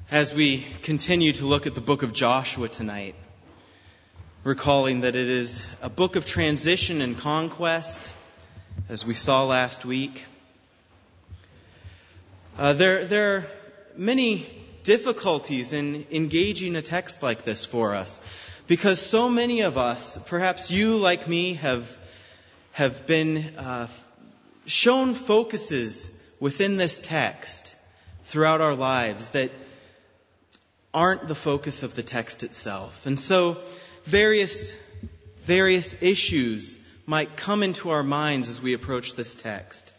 As we continue to look at the book of Joshua tonight, recalling that it is a book of transition and conquest, as we saw last week, there are many difficulties in engaging a text like this for us, because so many of us, perhaps you like me, have been shown focuses within this text throughout our lives that aren't the focus of the text itself. And so various issues might come into our minds as we approach this text.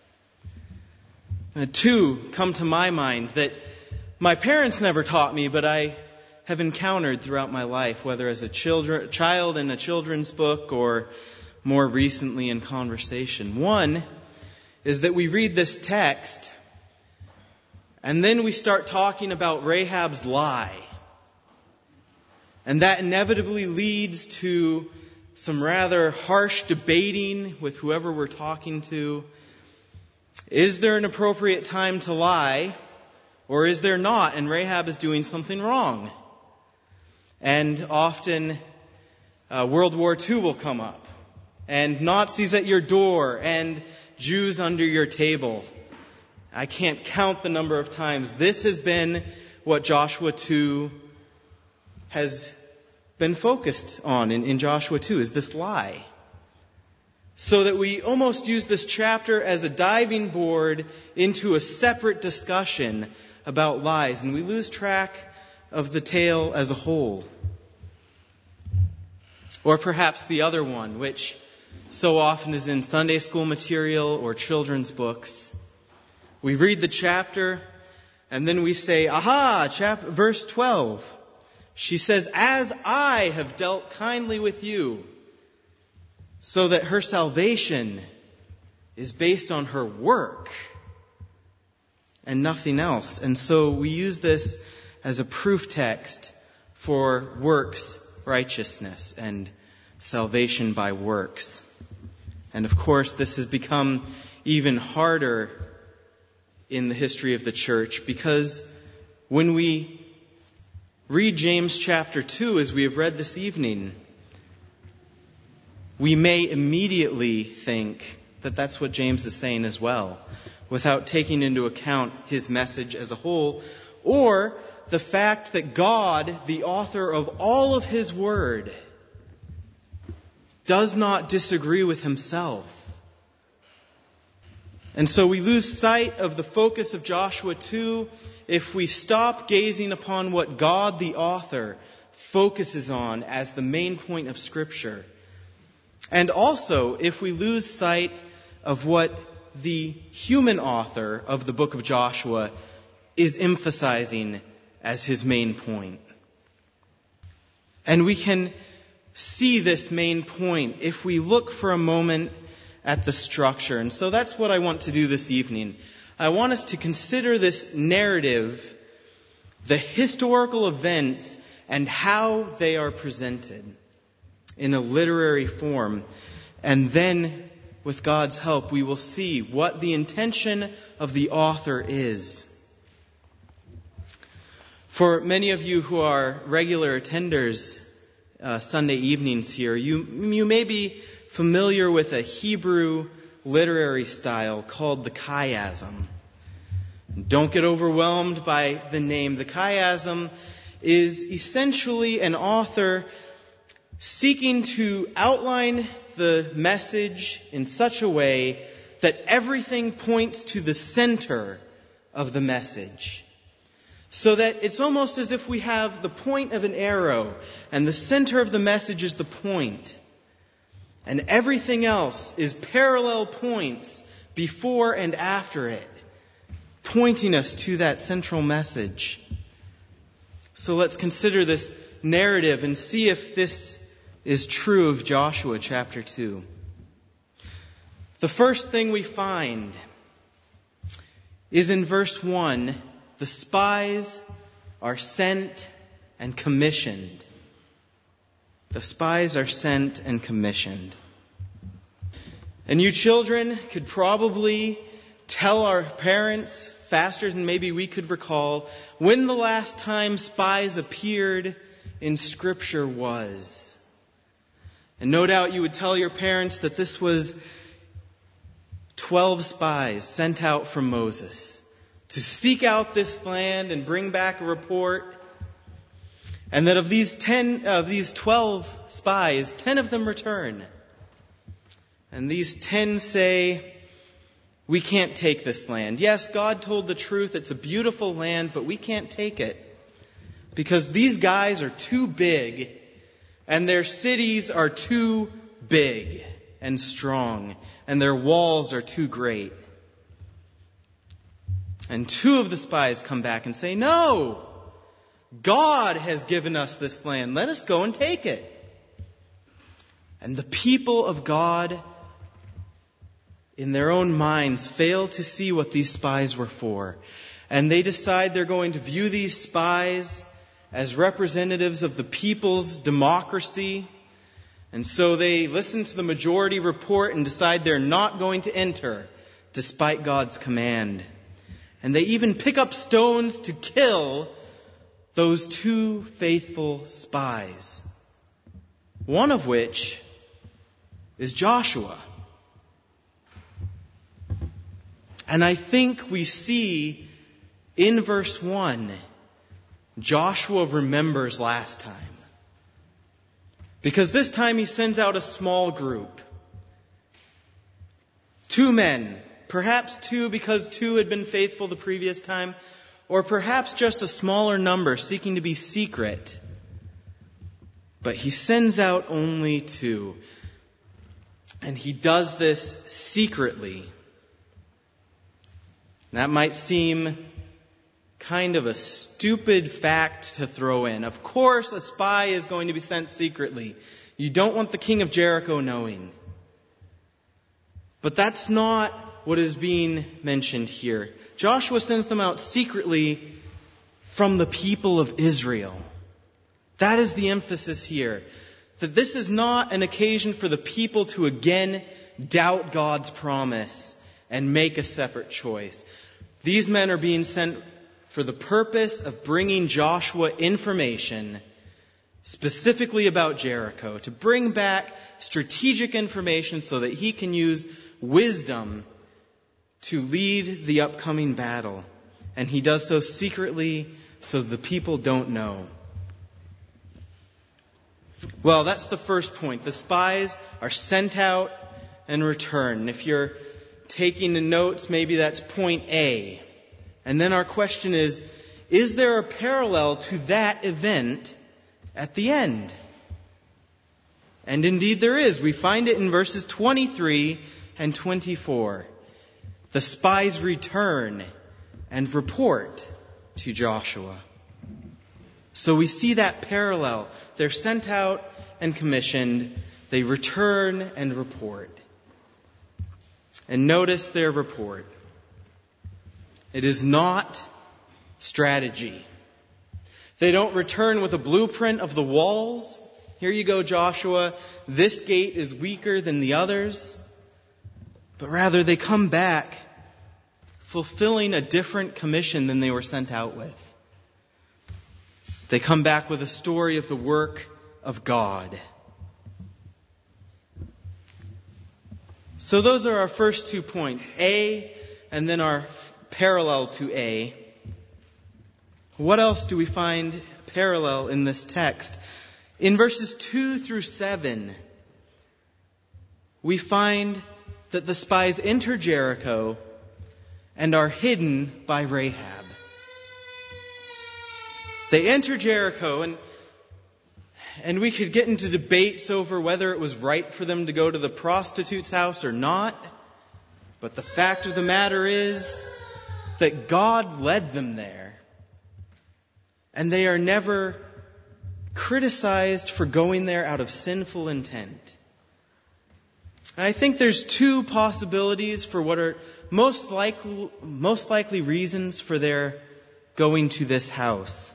Two come to my mind that my parents never taught me, but I have encountered throughout my life, whether as a child in a children's book or more recently in conversation. One is that we read this text and then we start talking about Rahab's lie. And that inevitably leads to some rather harsh debating with whoever we're talking to. Is there an appropriate time to lie, or is there not, and Rahab is doing something wrong? And often World War II will come up, and Nazis at your door, and Jews under your table. I can't count the number of times. This has been what Joshua 2 has been focused on in Joshua 2, is this lie. So that we almost use this chapter as a diving board into a separate discussion about lies, and we lose track of the tale as a whole. Or perhaps the other one, which so often is in Sunday school material or children's books. We read the chapter, and then we say, verse 12. She says, "As I have dealt kindly with you," so that her salvation is based on her work and nothing else. And so we use this as a proof text for works righteousness and salvation by works. And of course, this has become even harder in the history of the church, because when we read James chapter 2, as we have read this evening, we may immediately think that that's what James is saying as well, without taking into account his message as a whole, or the fact that God, the author of all of his word, does not disagree with himself. And so we lose sight of the focus of Joshua 2 if we stop gazing upon what God, the author, focuses on as the main point of Scripture. And also if we lose sight of what the human author of the book of Joshua is emphasizing as his main point. And we can see this main point if we look for a moment at the structure. And so that's what I want to do this evening. I want us to consider this narrative, the historical events, and how they are presented in a literary form. And then, with God's help, we will see what the intention of the author is. For many of you who are regular attenders Sunday evenings here, you may be familiar with a Hebrew literary style called the chiasm. Don't get overwhelmed by the name. The chiasm is essentially an author seeking to outline the message in such a way that everything points to the center of the message. So that it's almost as if we have the point of an arrow, and the center of the message is the point. And everything else is parallel points before and after it, pointing us to that central message. So let's consider this narrative and see if this is true of Joshua chapter 2. The first thing we find is in verse 1, the spies are sent and commissioned. The spies are sent and commissioned. And you children could probably tell our parents faster than maybe we could recall, when the last time spies appeared in Scripture was. And no doubt you would tell your parents that this was 12 spies sent out from Moses to seek out this land and bring back a report. And that of these 12 spies, 10 of them return. And these 10 say, we can't take this land. Yes, God told the truth. It's a beautiful land, but we can't take it. Because these guys are too big, and their cities are too big and strong, and their walls are too great. And 2 of the spies come back and say, no! God has given us this land. Let us go and take it. And the people of God, in their own minds, fail to see what these spies were for. And they decide they're going to view these spies as representatives of the people's democracy. And so they listen to the majority report and decide they're not going to enter, despite God's command. And they even pick up stones to kill those 2 faithful spies, one of which is Joshua. And I think we see in verse 1, Joshua remembers last time. Because this time he sends out a small group. 2 men, perhaps 2 because 2 had been faithful the previous time, or perhaps just a smaller number seeking to be secret. But he sends out only 2. And he does this secretly. That might seem kind of a stupid fact to throw in. Of course, a spy is going to be sent secretly. You don't want the king of Jericho knowing. But that's not what is being mentioned here. Joshua sends them out secretly from the people of Israel. That is the emphasis here. That this is not an occasion for the people to again doubt God's promise and make a separate choice. These men are being sent for the purpose of bringing Joshua information specifically about Jericho, to bring back strategic information so that he can use wisdom to lead the upcoming battle. And he does so secretly so the people don't know. Well, that's the first point. The spies are sent out and return. If you're taking the notes, maybe that's point A. And then our question is there a parallel to that event at the end? And indeed there is. We find it in verses 23 and 24. The spies return and report to Joshua. So we see that parallel. They're sent out and commissioned. They return and report. And notice their report. It is not strategy. They don't return with a blueprint of the walls. Here you go, Joshua. This gate is weaker than the others. But rather they come back fulfilling a different commission than they were sent out with. They come back with a story of the work of God. So those are our first 2 points. A, and then our parallel to A. What else do we find parallel in this text? In verses 2 through 7, we find that the spies enter Jericho and are hidden by Rahab. They enter Jericho, and we could get into debates over whether it was right for them to go to the prostitute's house or not. But the fact of the matter is that God led them there. And they are never criticized for going there out of sinful intent. I think there's 2 possibilities for what are most likely reasons for their going to this house.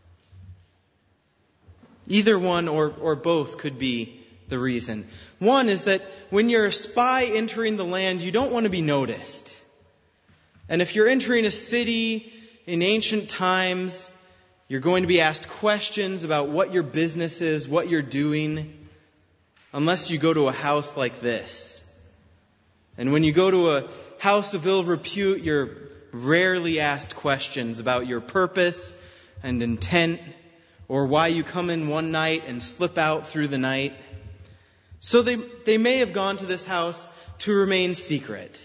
Either one or both could be the reason. One is that when you're a spy entering the land, you don't want to be noticed. And if you're entering a city in ancient times, you're going to be asked questions about what your business is, what you're doing, unless you go to a house like this. And when you go to a house of ill repute, you're rarely asked questions about your purpose and intent, or why you come in one night and slip out through the night. So they may have gone to this house to remain secret.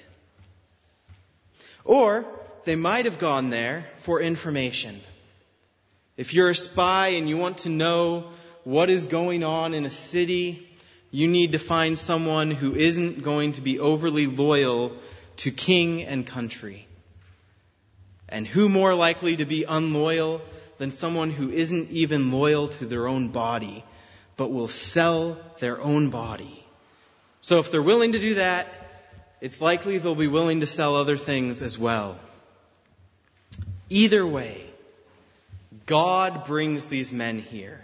Or they might have gone there for information. If you're a spy and you want to know what is going on in a city, you need to find someone who isn't going to be overly loyal to king and country. And who more likely to be unloyal than someone who isn't even loyal to their own body, but will sell their own body? So if they're willing to do that, it's likely they'll be willing to sell other things as well. Either way, God brings these men here.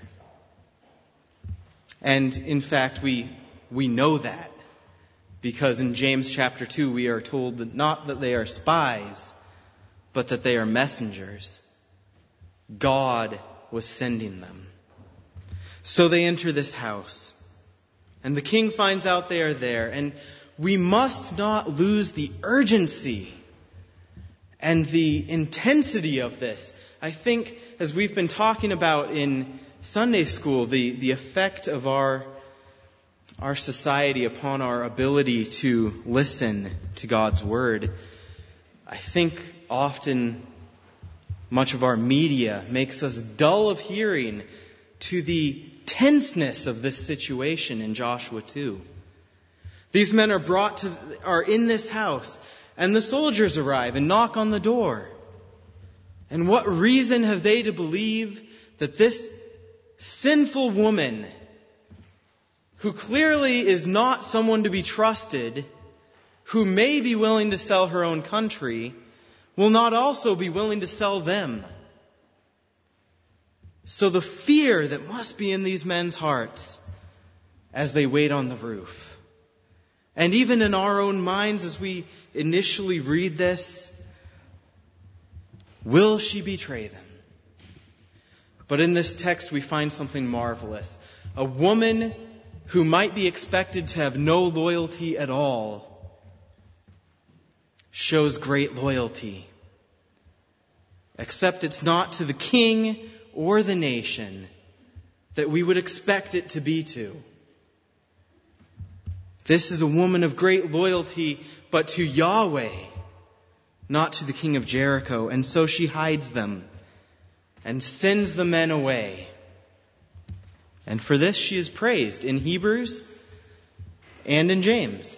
And in fact, we know that, because in James chapter 2 we are told that not that they are spies, but that they are messengers. God was sending them. So they enter this house, and the king finds out they are there, and we must not lose the urgency and the intensity of this. I think, as we've been talking about in Sunday school, the effect of our society upon our ability to listen to God's Word. I think often much of our media makes us dull of hearing to the tenseness of this situation in Joshua 2. These men are in this house, and the soldiers arrive and knock on the door. And what reason have they to believe that this sinful woman, who clearly is not someone to be trusted, who may be willing to sell her own country, will not also be willing to sell them? So the fear that must be in these men's hearts as they wait on the roof. And even in our own minds as we initially read this, will she betray them? But in this text we find something marvelous. A woman who might be expected to have no loyalty at all shows great loyalty. Except it's not to the king or the nation that we would expect it to be to. This is a woman of great loyalty, but to Yahweh, not to the king of Jericho. And so she hides them and sends the men away. And for this she is praised in Hebrews and in James.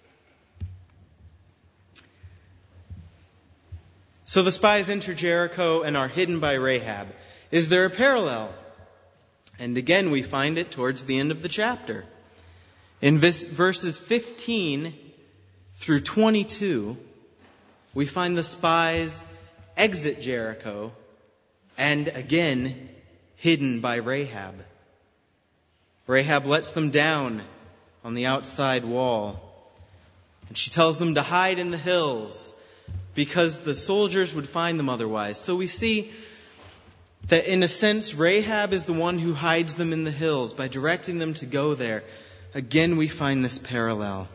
So the spies enter Jericho and are hidden by Rahab. Is there a parallel? And again we find it towards the end of the chapter. In verses 15 through 22, we find the spies exit Jericho and again hidden by Rahab. Rahab lets them down on the outside wall, and she tells them to hide in the hills because the soldiers would find them otherwise. So we see that in a sense Rahab is the one who hides them in the hills by directing them to go there. Again, we find this parallel.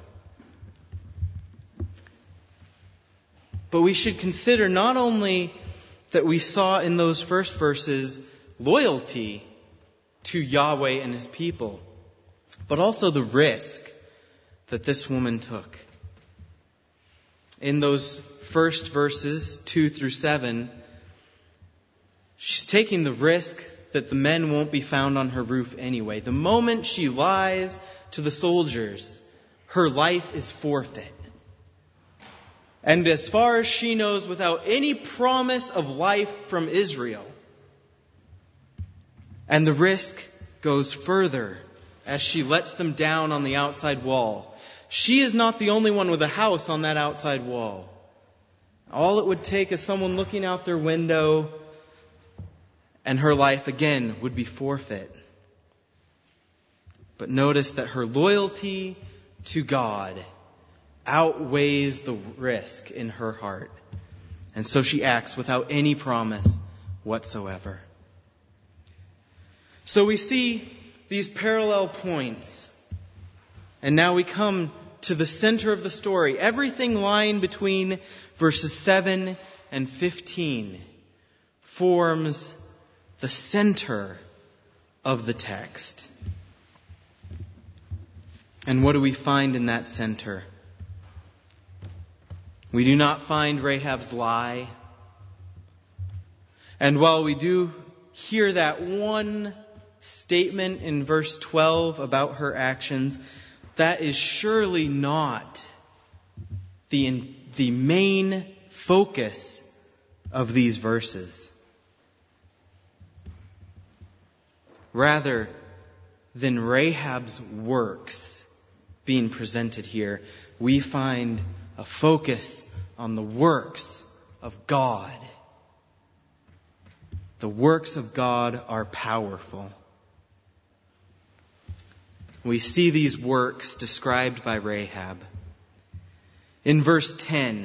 But we should consider not only that we saw in those first verses loyalty to Yahweh and His people, but also the risk that this woman took. In those first verses, 2 through 7, she's taking the risk that the men won't be found on her roof anyway. The moment she lies to the soldiers, her life is forfeit. And as far as she knows, without any promise of life from Israel. And the risk goes further as she lets them down on the outside wall. She is not the only one with a house on that outside wall. All it would take is someone looking out their window, and her life again would be forfeit. But notice that her loyalty to God outweighs the risk in her heart. And so she acts without any promise whatsoever. So we see these parallel points. And now we come to the center of the story. Everything lying between verses 7 and 15 forms the center of the text. And what do we find in that center? We do not find Rahab's lie. And while we do hear that one statement in verse 12 about her actions, that is surely not the main focus of these verses. Rather than Rahab's works being presented here, we find a focus on the works of God. The works of God are powerful. We see these works described by Rahab. In verse 10,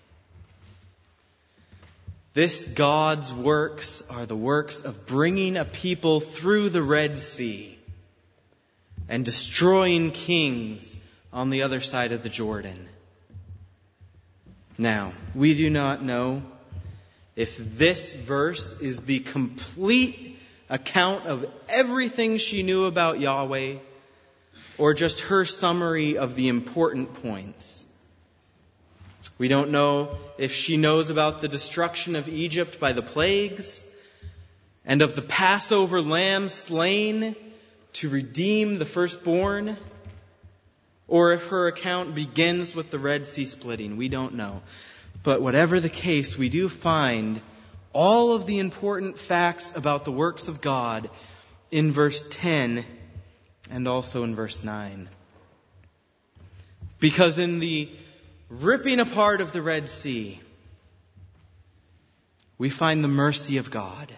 this God's works are the works of bringing a people through the Red Sea and destroying kings on the other side of the Jordan. Now, we do not know if this verse is the complete account of everything she knew about Yahweh, or just her summary of the important points. We don't know if she knows about the destruction of Egypt by the plagues and of the Passover lamb slain to redeem the firstborn, or if her account begins with the Red Sea splitting. We don't know. But whatever the case, we do find all of the important facts about the works of God in verse 10 and also in verse 9. Because in the ripping apart of the Red Sea, we find the mercy of God.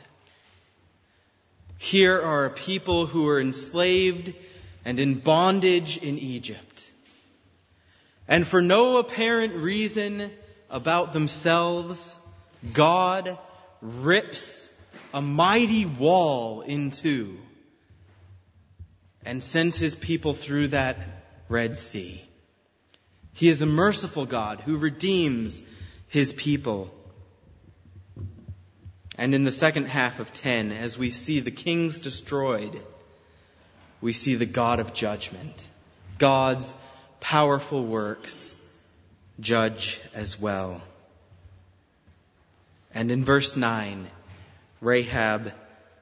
Here are a people who are enslaved and in bondage in Egypt. And for no apparent reason about themselves, God rips a mighty wall in two and sends his people through that Red Sea. He is a merciful God who redeems his people. And in the second half of 10, as we see the kings destroyed, we see the God of judgment. God's powerful works judge as well. And in verse 9, Rahab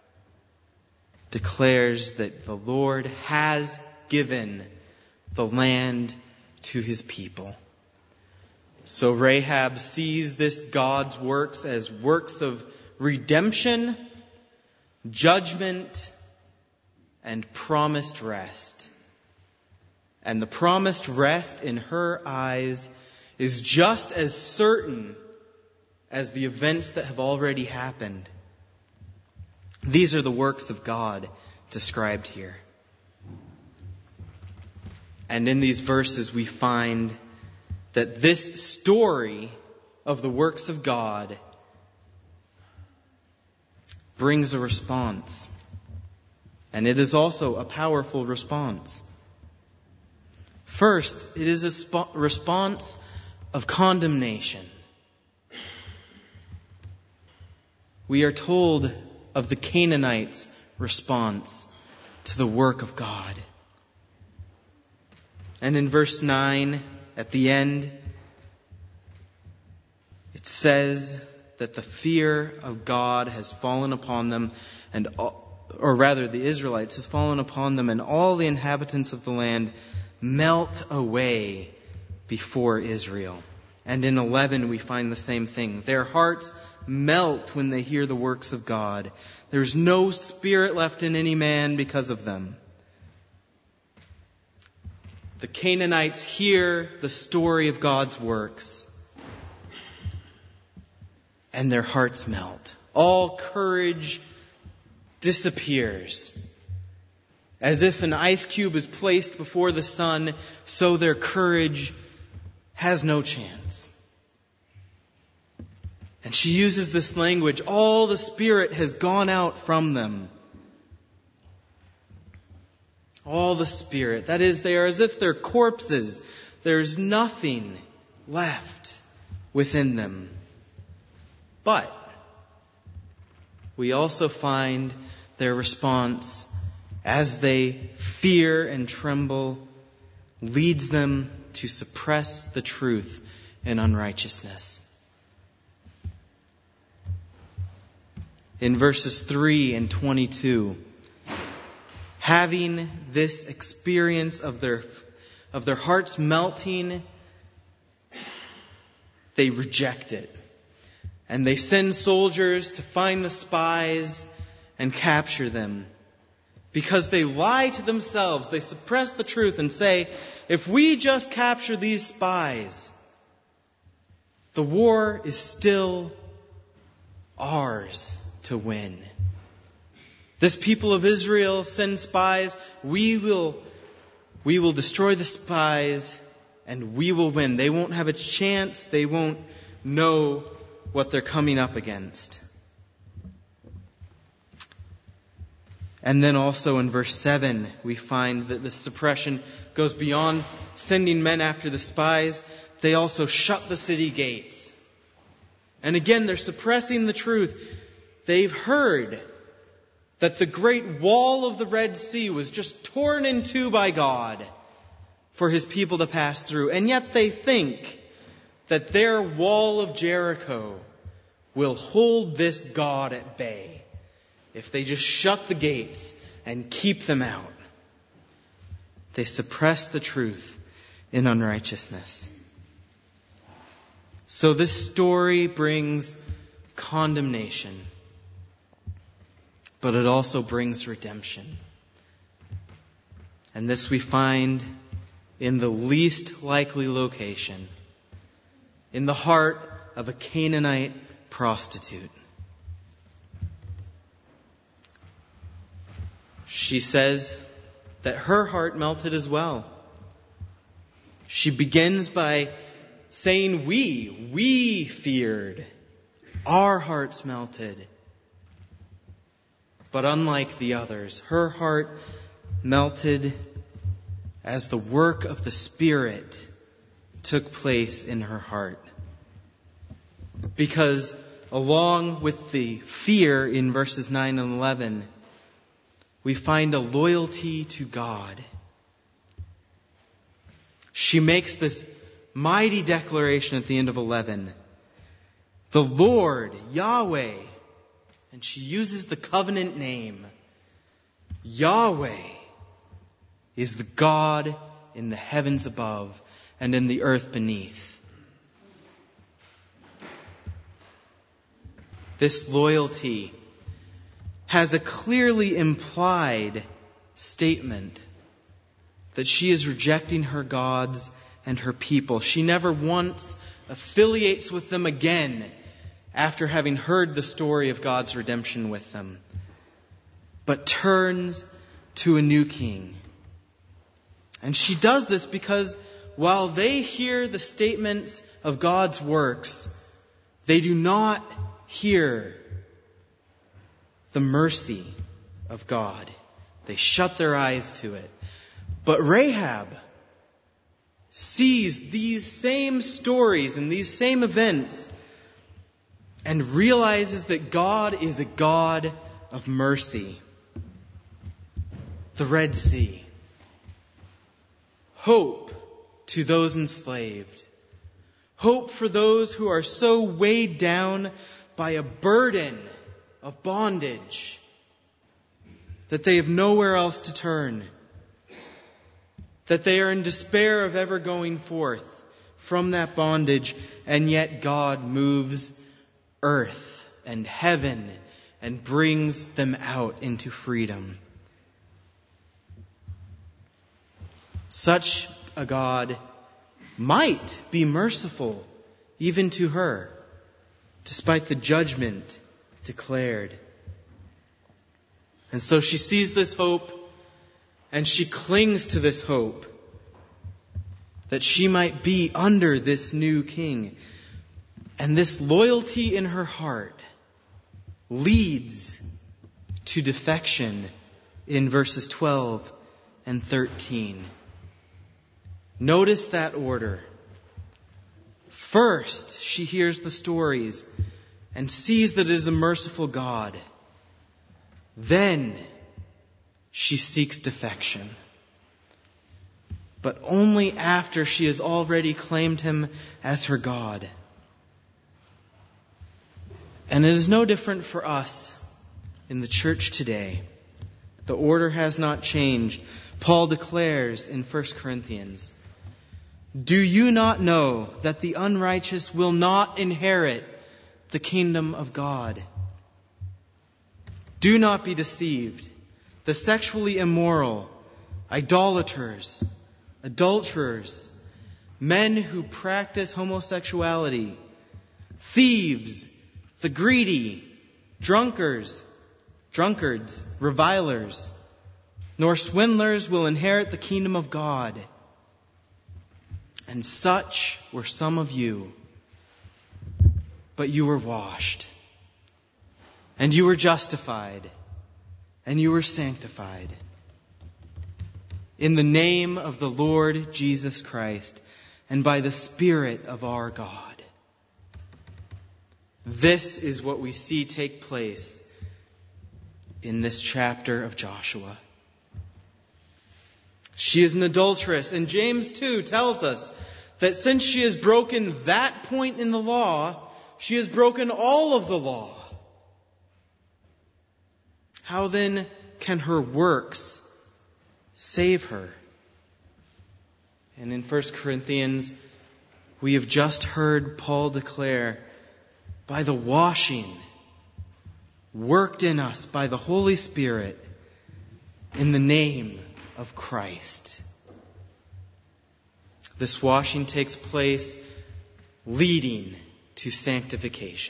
declares that the Lord has given the land to his people. So Rahab sees this God's works as works of redemption, judgment, and promised rest. And the promised rest in her eyes is just as certain as the events that have already happened. These are the works of God described here. And in these verses we find that this story of the works of God brings a response. And it is also a powerful response. First, it is a response of condemnation. We are told of the Canaanites' response to the work of God. And in verse 9, at the end, it says that the fear of God has fallen upon them, or rather the Israelites has fallen upon them, and all the inhabitants of the land melt away before Israel. And in 11 we find the same thing. Their hearts melt when they hear the works of God. There's no spirit left in any man because of them. The Canaanites hear the story of God's works, and their hearts melt. All courage disappears. As if an ice cube is placed before the sun, so their courage has no chance. And she uses this language, all the Spirit has gone out from them. All the Spirit. That is, they are as if they're corpses. There's nothing left within them. But we also find their response as they fear and tremble leads them to suppress the truth in unrighteousness. In verses 3 and 22, having this experience of their hearts melting, they reject it. And they send soldiers to find the spies and capture them. Because they lie to themselves, they suppress the truth and say, if we just capture these spies, the war is still ours to win. This people of Israel send spies, we will destroy the spies and we will win. They won't have a chance, they won't know what they're coming up against. And then also in verse 7, we find that the suppression goes beyond sending men after the spies. They also shut the city gates. And again, they're suppressing the truth. They've heard that the great wall of the Red Sea was just torn in two by God for His people to pass through. And yet they think that their wall of Jericho will hold this God at bay if they just shut the gates and keep them out. They suppress the truth in unrighteousness. So this story brings condemnation, but it also brings redemption. And this we find in the least likely location, in the heart of a Canaanite prostitute. She says that her heart melted as well. She begins by saying, we feared. Our hearts melted. But unlike the others, her heart melted as the work of the Spirit took place in her heart. Because along with the fear in verses 9 and 11, we find a loyalty to God. She makes this mighty declaration at the end of 11. The Lord, Yahweh, and she uses the covenant name, Yahweh, is the God in the heavens above and in the earth beneath. This loyalty has a clearly implied statement that she is rejecting her gods and her people. She never once affiliates with them again after having heard the story of God's redemption with them, but turns to a new king. And she does this because while they hear the statements of God's works, they do not hear the mercy of God. They shut their eyes to it. But Rahab sees these same stories and these same events and realizes that God is a God of mercy. The Red Sea. Hope to those enslaved. Hope for those who are so weighed down by a burden of bondage that they have nowhere else to turn. That they are in despair of ever going forth from that bondage, and yet God moves earth and heaven and brings them out into freedom. Such a God might be merciful even to her, despite the judgment declared. And so she sees this hope, and she clings to this hope that she might be under this new king. And this loyalty in her heart leads to defection in verses 12 and 13. Notice that order. First, she hears the stories and sees that it is a merciful God. Then, she seeks defection. But only after she has already claimed him as her God. And it is no different for us in the church today. The order has not changed. Paul declares in 1 Corinthians, "Do you not know that the unrighteous will not inherit the kingdom of God? Do not be deceived. The sexually immoral, idolaters, adulterers, men who practice homosexuality, thieves, the greedy, drunkards, revilers, nor swindlers will inherit the kingdom of God. And such were some of you. But you were washed, and you were justified, and you were sanctified in the name of the Lord Jesus Christ and by the Spirit of our God." This is what we see take place in this chapter of Joshua. She is an adulteress, and James 2 tells us that since she has broken that point in the law, she has broken all of the law. How then can her works save her? And in 1 Corinthians, we have just heard Paul declare, by the washing worked in us by the Holy Spirit in the name of Christ. This washing takes place leading to sanctification.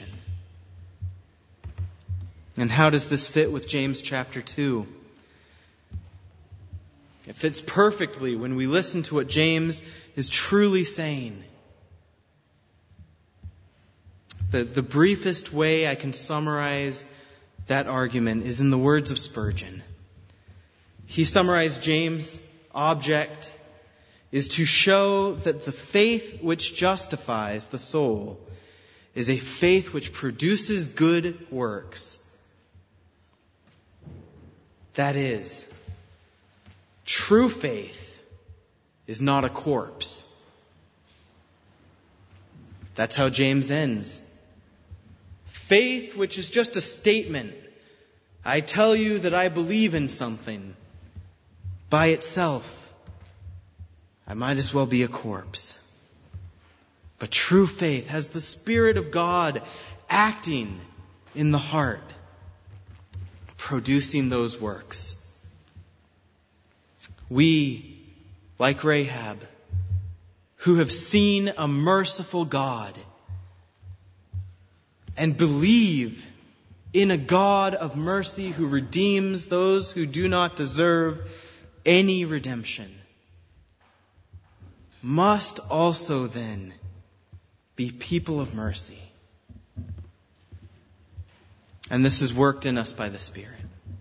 And how does this fit with James chapter 2? It fits perfectly when we listen to what James is truly saying. The briefest way I can summarize that argument is in the words of Spurgeon. He summarized James' object is to show that the faith which justifies the soul is a faith which produces good works. That is, true faith is not a corpse. That's how James ends. Faith, which is just a statement. I tell you that I believe in something. By itself, I might as well be a corpse. But true faith has the Spirit of God acting in the heart, producing those works. We, like Rahab, who have seen a merciful God and believe in a God of mercy who redeems those who do not deserve any redemption, must also then be people of mercy. And this is worked in us by the Spirit.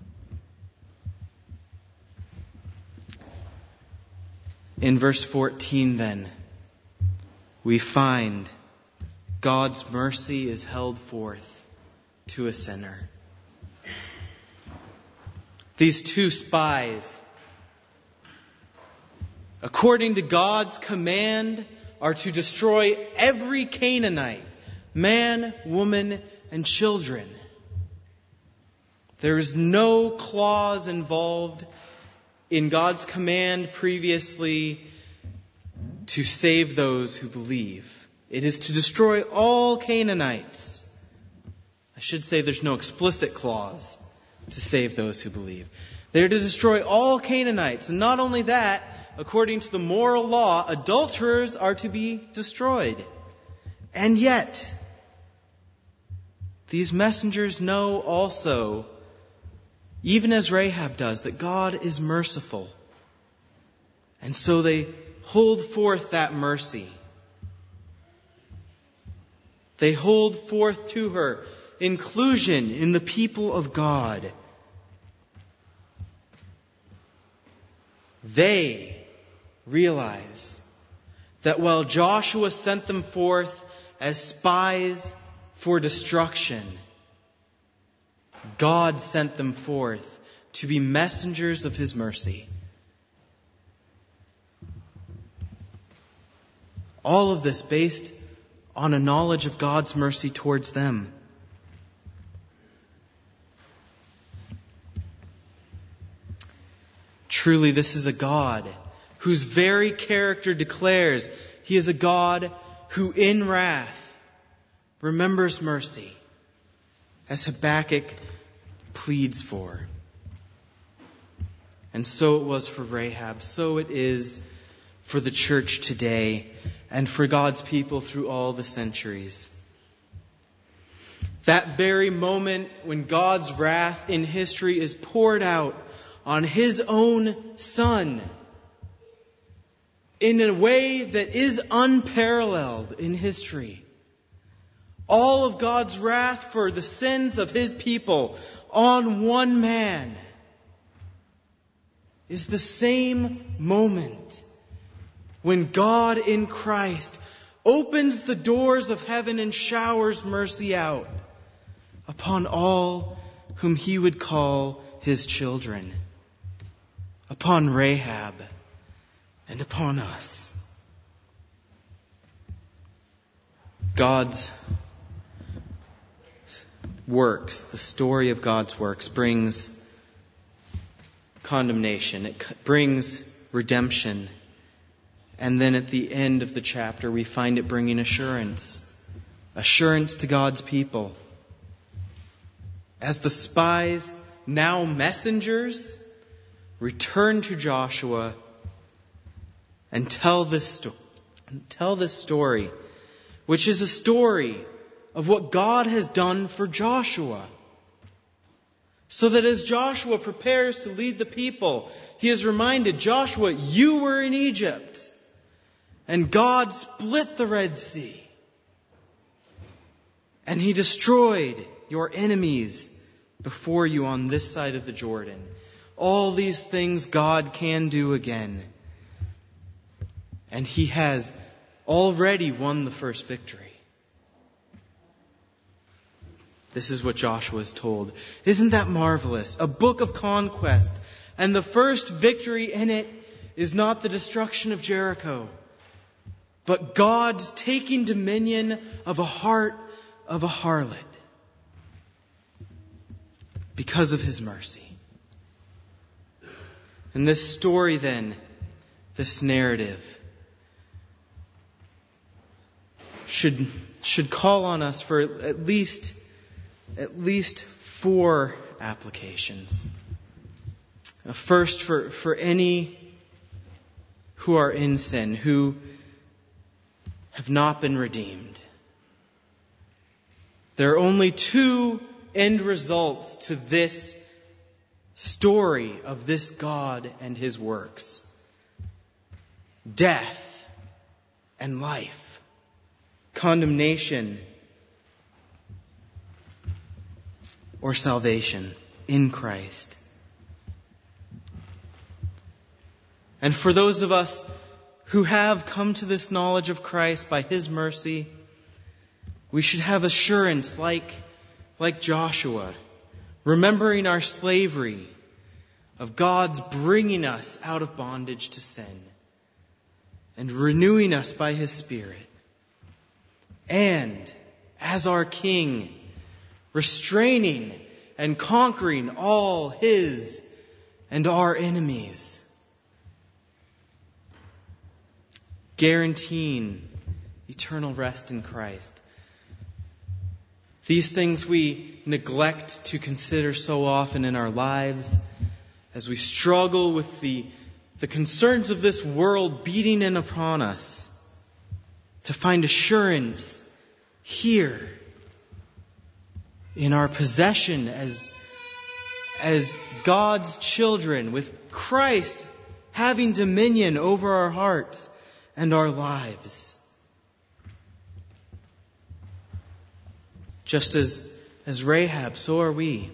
In verse 14 then, we find God's mercy is held forth to a sinner. These two spies, according to God's command, are to destroy every Canaanite, man, woman, and children. There is no clause involved in God's command previously to save those who believe. It is to destroy all Canaanites. I should say there's no explicit clause to save those who believe. They're to destroy all Canaanites. And not only that, according to the moral law, adulterers are to be destroyed. And yet, these messengers know also, even as Rahab does, that God is merciful. And so they hold forth that mercy. They hold forth to her inclusion in the people of God. They realize that while Joshua sent them forth as spies for destruction, God sent them forth to be messengers of His mercy. All of this based on a knowledge of God's mercy towards them. Truly, this is a God whose very character declares He is a God who in wrath remembers mercy, as Habakkuk pleads for. And so it was for Rahab, so it is for the church today and for God's people through all the centuries. That very moment when God's wrath in history is poured out on His own Son in a way that is unparalleled in history. All of God's wrath for the sins of His people on one man is the same moment when God in Christ opens the doors of heaven and showers mercy out upon all whom He would call His children, upon Rahab and upon us. God's works, the story of God's works, brings condemnation. It brings redemption. And then at the end of the chapter, we find it bringing assurance. Assurance to God's people. As the spies, now messengers, return to Joshua and tell this story, which is a story of what God has done for Joshua. So that as Joshua prepares to lead the people, he is reminded, Joshua, you were in Egypt, and God split the Red Sea, and He destroyed your enemies before you on this side of the Jordan. All these things God can do again. And He has already won the first victory. This is what Joshua is told. Isn't that marvelous? A book of conquest. And the first victory in it is not the destruction of Jericho, but God's taking dominion of a heart of a harlot because of His mercy. And this story then, this narrative, should call on us for at least 4 applications. First, for any who are in sin, who have not been redeemed. There are only 2 end results to this story of this God and His works. Death and life. Condemnation or salvation in Christ. And for those of us who have come to this knowledge of Christ by His mercy, we should have assurance like Joshua, remembering our slavery, of God's bringing us out of bondage to sin and renewing us by His Spirit. And as our King, restraining and conquering all His and our enemies, guaranteeing eternal rest in Christ. These things we neglect to consider so often in our lives as we struggle with the concerns of this world beating in upon us, to find assurance here in our possession as God's children, with Christ having dominion over our hearts and our lives. Just as Rahab, so are we.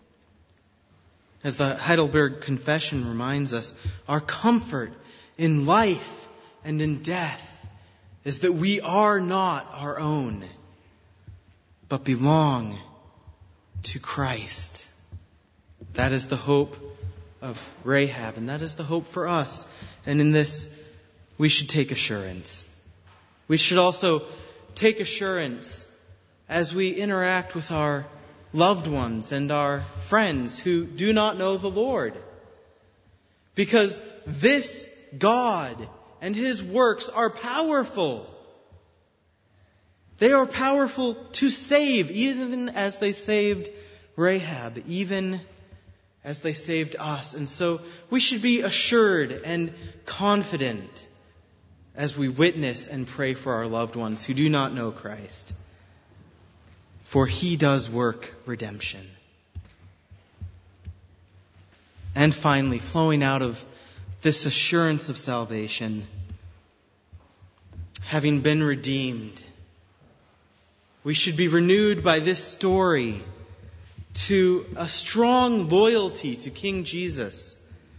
As the Heidelberg Confession reminds us, our comfort in life and in death is that we are not our own, but belong to Christ. That is the hope of Rahab, and that is the hope for us. And in this, we should take assurance. We should also take assurance as we interact with our loved ones and our friends who do not know the Lord. Because this God and His works are powerful. They are powerful to save, even as they saved Rahab, even as they saved us. And so we should be assured and confident as we witness and pray for our loved ones who do not know Christ. For He does work redemption. And finally, flowing out of this assurance of salvation, having been redeemed, we should be renewed by this story to a strong loyalty to King Jesus,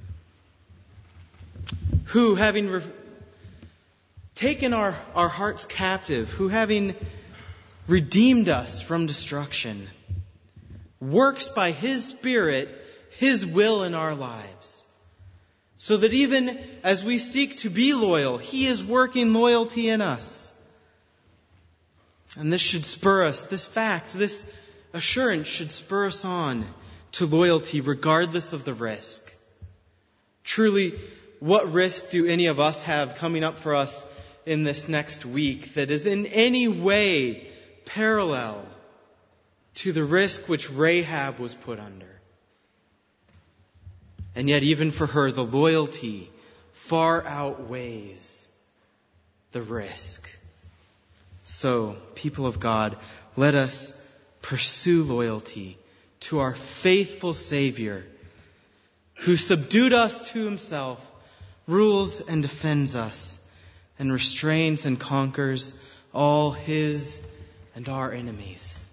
who, having taken our hearts captive, who, having redeemed us from destruction, works by His Spirit His will in our lives. So that even as we seek to be loyal, He is working loyalty in us. And this should spur us, this assurance should spur us on to loyalty regardless of the risk. Truly, what risk do any of us have coming up for us in this next week that is in any way parallel to the risk which Rahab was put under? And yet even for her, the loyalty far outweighs the risk. So, people of God, let us pursue loyalty to our faithful Savior, who subdued us to Himself, rules and defends us, and restrains and conquers all His and our enemies.